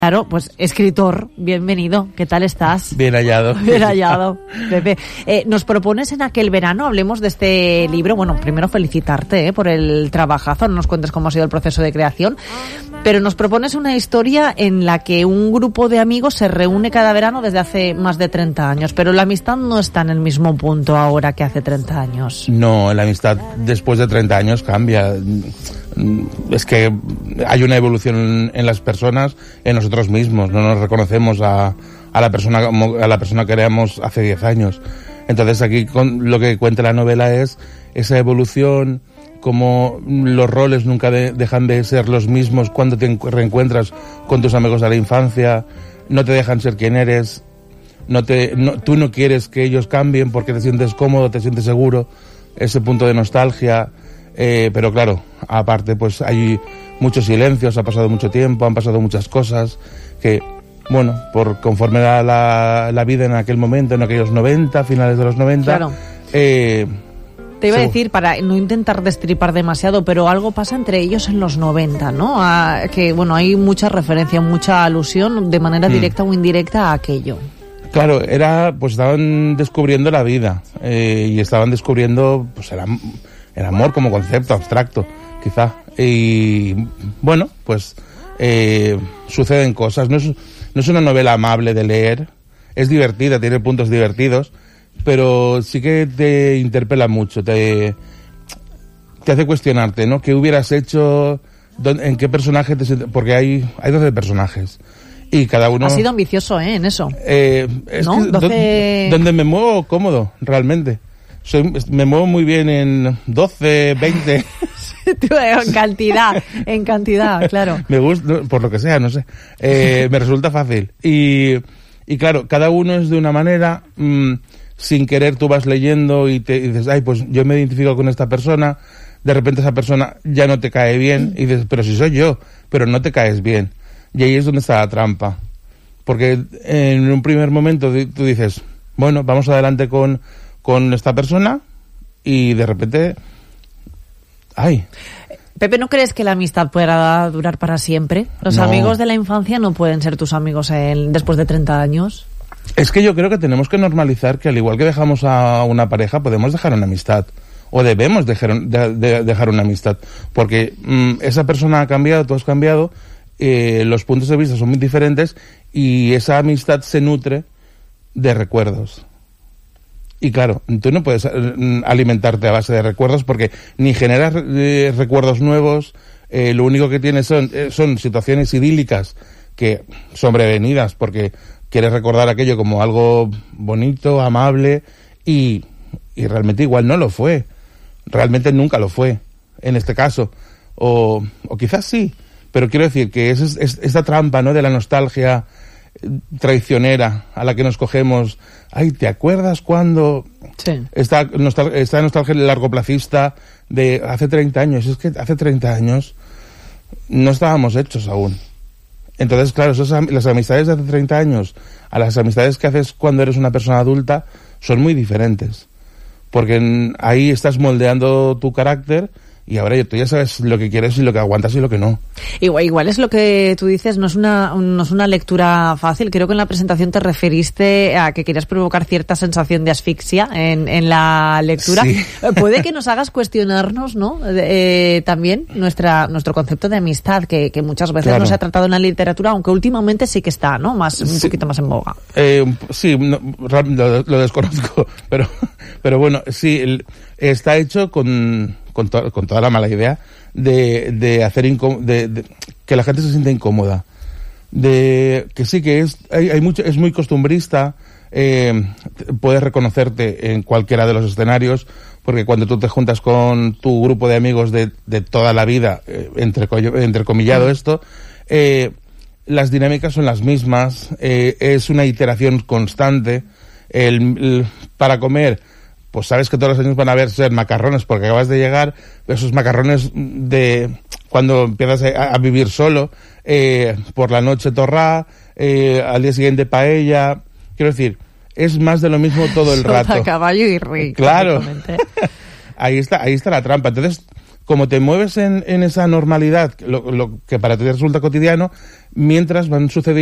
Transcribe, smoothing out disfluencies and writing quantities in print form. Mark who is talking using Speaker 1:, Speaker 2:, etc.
Speaker 1: Claro, pues escritor, bienvenido. ¿Qué tal estás?
Speaker 2: Bien hallado.
Speaker 1: Bien hallado, Pepe. Nos propones en aquel verano, hablemos de este libro. Bueno, primero felicitarte por el trabajazo, no nos cuentes cómo ha sido el proceso de creación, pero nos propones una historia en la que un grupo de amigos se reúne cada verano desde hace más de 30 años, pero la amistad no está en el mismo punto ahora que hace 30 años.
Speaker 2: No, la amistad después de 30 años cambia. Es que hay una evolución en las personas, en nosotros mismos. No nos reconocemos a la persona como a la persona que éramos hace 10 años. Entonces aquí lo que cuenta la novela es esa evolución, como los roles nunca dejan de ser los mismos cuando te reencuentras con tus amigos de la infancia, no te dejan ser quien eres, tú no quieres que ellos cambien porque te sientes cómodo, te sientes seguro, ese punto de nostalgia. Pero claro, aparte pues hay muchos silencios, ha pasado mucho tiempo, han pasado muchas cosas que, bueno, conforme era la vida en aquel momento, en aquellos 90, finales de los 90...
Speaker 1: Claro. Te iba a decir, para no intentar destripar demasiado, pero algo pasa entre ellos en los 90, ¿no? Que, bueno, hay mucha referencia, mucha alusión de manera directa o indirecta a aquello.
Speaker 2: Claro, pues estaban descubriendo la vida y estaban descubriendo pues el amor como concepto abstracto, quizá. Y bueno, pues suceden cosas. No es una novela amable de leer, es divertida, tiene puntos divertidos, pero sí que te interpela mucho, te hace cuestionarte, ¿no? ¿Qué hubieras hecho? ¿En qué personaje te sientes? Porque hay 12 personajes. Y cada uno...
Speaker 1: Ha sido ambicioso, en eso.
Speaker 2: ¿No?
Speaker 1: 12...
Speaker 2: Donde me muevo cómodo, realmente. Me muevo muy bien en 12, 20.
Speaker 1: En cantidad, claro.
Speaker 2: Me gusta, por lo que sea, no sé. Me resulta fácil. Y claro, cada uno es de una manera, sin querer tú vas leyendo y dices, ay, pues yo me identifico con esta persona, de repente esa persona ya no te cae bien, y dices, pero si soy yo, pero no te caes bien. Y ahí es donde está la trampa. Porque en un primer momento tú dices, bueno, vamos adelante con esta persona, y de repente, ¡ay!
Speaker 1: Pepe, ¿no crees que la amistad pueda durar para siempre? ¿Los amigos de la infancia no pueden ser tus amigos después de 30 años?
Speaker 2: Es que yo creo que tenemos que normalizar que al igual que dejamos a una pareja, podemos dejar una amistad. O debemos dejar una amistad. Porque esa persona ha cambiado, tú has cambiado, los puntos de vista son muy diferentes, y esa amistad se nutre de recuerdos. Y claro, tú no puedes alimentarte a base de recuerdos porque ni generas recuerdos nuevos, lo único que tienes son situaciones idílicas que sobrevenidas porque quieres recordar aquello como algo bonito, amable, y realmente igual no lo fue. Realmente nunca lo fue, en este caso. O quizás sí, pero quiero decir que es esta trampa, ¿no?, de la nostalgia traicionera a la que nos cogemos. Ay, ¿te acuerdas cuando?
Speaker 1: Sí.
Speaker 2: Esta nostalgia largoplacista de hace 30 años. Es que hace 30 años no estábamos hechos aún. Entonces, claro, las amistades de hace 30 años a las amistades que haces cuando eres una persona adulta son muy diferentes. Porque ahí estás moldeando tu carácter, y ahora tú ya sabes lo que quieres y lo que aguantas y lo que no.
Speaker 1: Igual es lo que tú dices, no es una lectura fácil. Creo que en la presentación te referiste a que querías provocar cierta sensación de asfixia en la lectura.
Speaker 2: Sí.
Speaker 1: Puede que nos hagas cuestionarnos, ¿no? También nuestro concepto de amistad, que muchas veces no se ha tratado en la literatura, aunque últimamente sí que está, ¿no? Un poquito más en boga.
Speaker 2: Sí, lo desconozco, pero bueno, sí, está hecho con toda la mala idea de hacer que la gente se sienta incómoda, de que sí que es muy costumbrista. Puedes reconocerte en cualquiera de los escenarios, porque cuando tú te juntas con tu grupo de amigos de toda la vida, entrecomillado esto, las dinámicas son las mismas, es una iteración constante. Para comer, pues sabes que todos los años van a ser macarrones porque acabas de llegar, esos macarrones de cuando empiezas a vivir solo, por la noche torrá, al día siguiente paella. Quiero decir, es más de lo mismo todo el rato.
Speaker 1: Caballo y rico.
Speaker 2: Claro. Ahí está la trampa. Entonces, como te mueves en esa normalidad, lo que para ti resulta cotidiano, mientras van sucediendo